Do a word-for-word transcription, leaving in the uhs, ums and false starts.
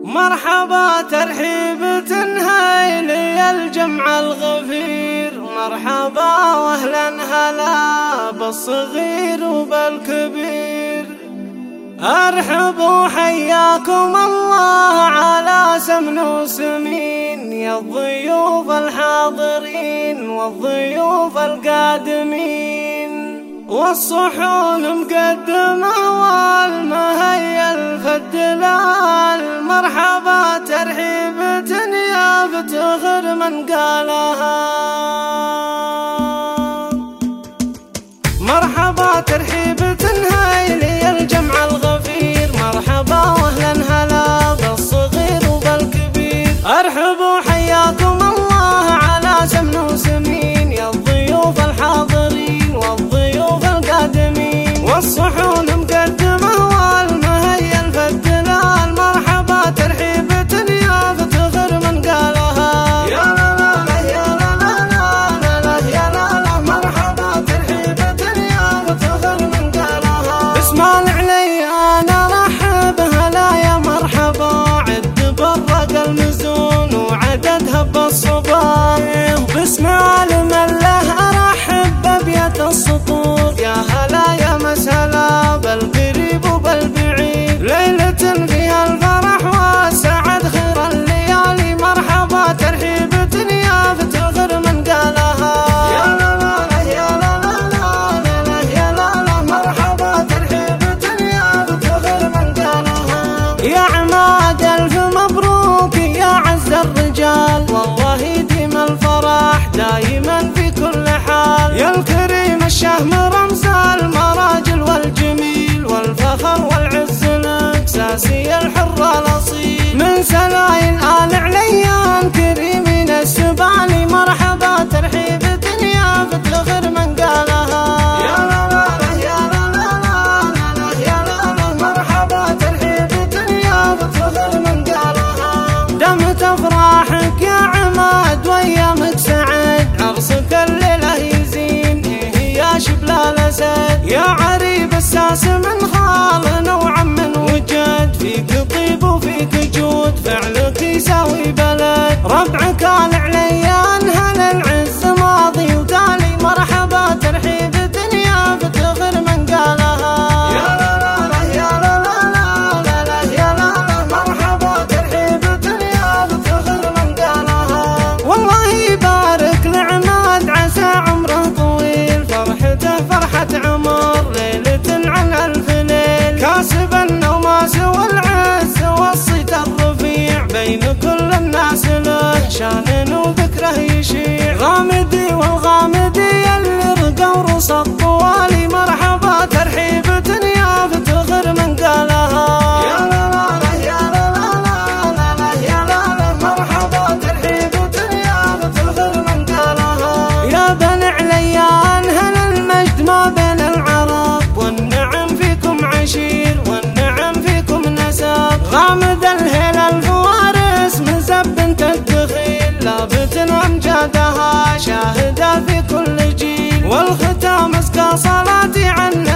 مرحبا ترحيب تنهي لي الجمع الغفير، مرحبا واهلا هلا بالصغير وبالكبير. ارحبوا حياكم الله على سمن وسمين، يا الضيوف الحاضرين والضيوف القادمين، والصحون مقدمة والمهيا الفدلال. مرحبا ترحيب يا فتخر من قالها، مرحبا ترحيب تنهي لي الجمع الغفير، مرحبا واهلا هلا بالصغير وبالكبير. ارحبوا حياكم الله على سمن وسمين، يا الضيوف الحاضرين والضيوف القادمين، والصحون مقدمة والمهيا الفدلال. مرحبا ترحيب يا فتخر من قالها، يا لا لا يا لا لا لا يا لا لا. مرحبا ترحيب يا فتخر من قالها. بسم العلي انا رحب هلا يا مرحبا، عد برق المزون وعددها بالصبايا، بسم المله ارحب بابيات السطور، يا هلا يا مسهلا بالقريب وبالبعيد. ليلة فيها الفرح وسعد خير الليالي، مرحبا ترحيب يا فتخر من قالها، يا لا لا يا لا لا يا لا لا. مرحبا ترحيب يا فتخر من قالها. يا عماد الف مبروك يا عز الرجال، والله يديم الفرح دايما في كل حال. يا الكريم الشهم رمز المراجل والجميل والفخر والعز الاكساسي الحر الاصيل، من سلايل آل عليان كريمين السبالي. مرحبا ترحيب يا فتخر من قالها، يا لا لا يا لا لا يا لا لا. مرحبا ترحيب يا فتخر من قالها. دمت افراحك يا عماد وايامك سعد، عرسك الليله يزين إيه يا شبل الاسد. يا عريب الساس من خال وعم وجد، فيك طيب وفيك جود فعلك يساوي بلد. ربعك آل عليان هل العز ماضي وتالي، مرحبا ترحيب يا فتخر من قالها، يا لا لا يا لا لا لا يا لا لا. مرحبا ترحيب يا فتخر من قالها. والله يبارك لعماد عسى عمره طويل، فرحته فرحة عمر ليلة عن ألف ليل. كاسب النوماس والعز والصيت الرفيع، بين كل الناس له شان وذكره يشيع. غامدي والغامدي اللي رقوا رص الطوالي، مرحبا ترحيب يا فتخر من قالها، يا لا لا يا لا لا يا لا لا. مرحبا ترحيب يا فتخر من قالها. يا بني عليان هل المجد ما بين العرب، والنعم فيكم عشير والنعم فيكم نسب. غامد الهيل الفوارس مزب بنت الدخيل، لابت امجادها شاهدة في كل جيل. والختام اسكى صلاتي عن